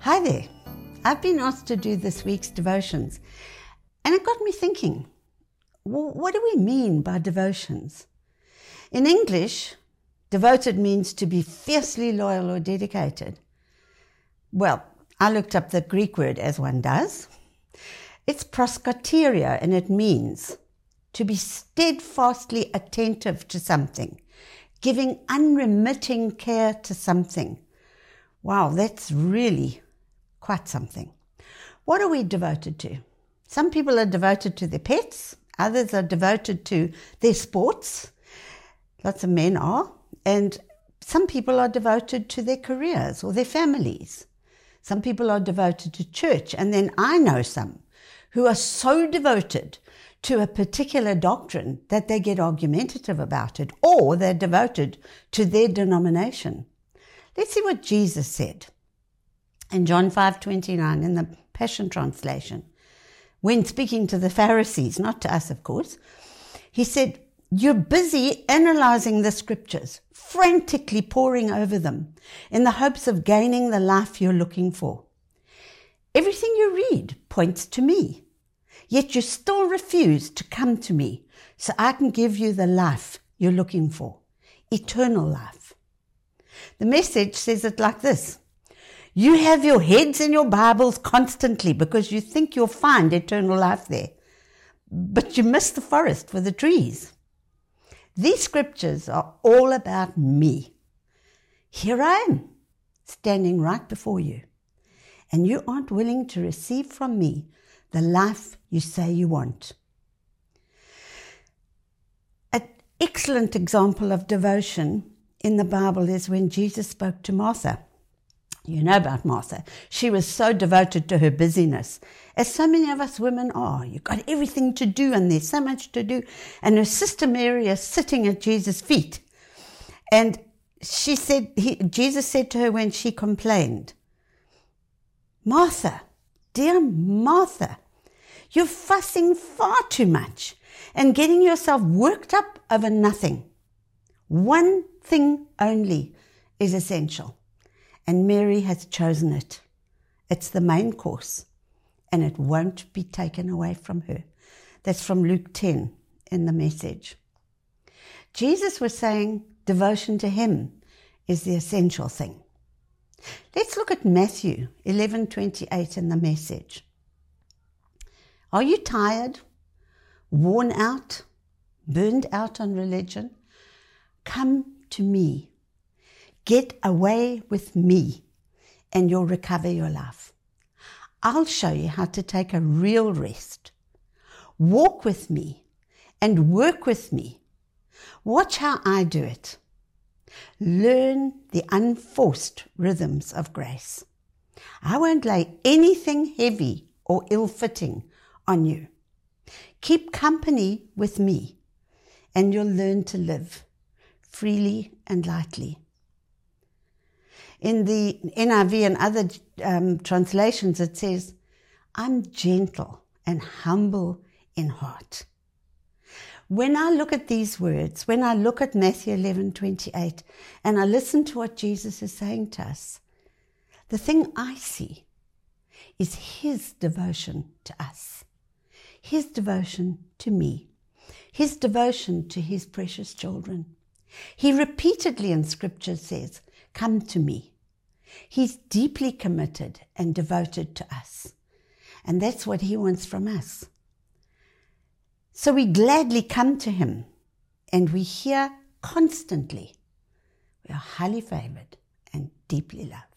Hi there. I've been asked to do this week's devotions, and it got me thinking, what do we mean by devotions? In English, devoted means to be fiercely loyal or dedicated. Well, I looked up the Greek word, as one does. It's proskateria, and it means to be steadfastly attentive to something, giving unremitting care to something. Wow, that's really quite something. What are we devoted to? Some people are devoted to their pets. Others are devoted to their sports. Lots of men are. And some people are devoted to their careers or their families. Some people are devoted to church. And then I know some who are so devoted to a particular doctrine that they get argumentative about it, or they're devoted to their denomination. Let's see what Jesus said in John 5:29 in the Passion Translation. When speaking to the Pharisees, not to us, of course, he said, "You're busy analyzing the scriptures, frantically poring over them in the hopes of gaining the life you're looking for. Everything you read points to me, yet you still refuse to come to me so I can give you the life you're looking for, eternal life." The Message says it like this: "You have your heads in your Bibles constantly because you think you'll find eternal life there, but you miss the forest for the trees. These scriptures are all about me. Here I am, standing right before you, and you aren't willing to receive from me the life you say you want." An excellent example of devotion in the Bible is when Jesus spoke to Martha. You know about Martha. She was so devoted to her busyness, as so many of us women are. You've got everything to do and there's so much to do. And her sister Mary is sitting at Jesus' feet. And Jesus said to her when she complained, "Martha, dear Martha, you're fussing far too much and getting yourself worked up over nothing. One thing only is essential, and Mary has chosen it. It's the main course, and it won't be taken away from her." That's from Luke 10 in the Message. Jesus was saying devotion to him is the essential thing. Let's look at Matthew 11:28 in the Message. "Are you tired, worn out, burned out on religion? Come to me. Get away with me, and you'll recover your life. I'll show you how to take a real rest. Walk with me and work with me. Watch how I do it. Learn the unforced rhythms of grace. I won't lay anything heavy or ill-fitting on you. Keep company with me, and you'll learn to live freely and lightly." In the NIV and other translations, it says, "I'm gentle and humble in heart." When I look at these words, when I look at Matthew 11:28, and I listen to what Jesus is saying to us, the thing I see is his devotion to us, his devotion to me, his devotion to his precious children. He repeatedly in Scripture says, "Come to me." He's deeply committed and devoted to us. And that's what he wants from us. So we gladly come to him, and we hear constantly, we are highly favored and deeply loved.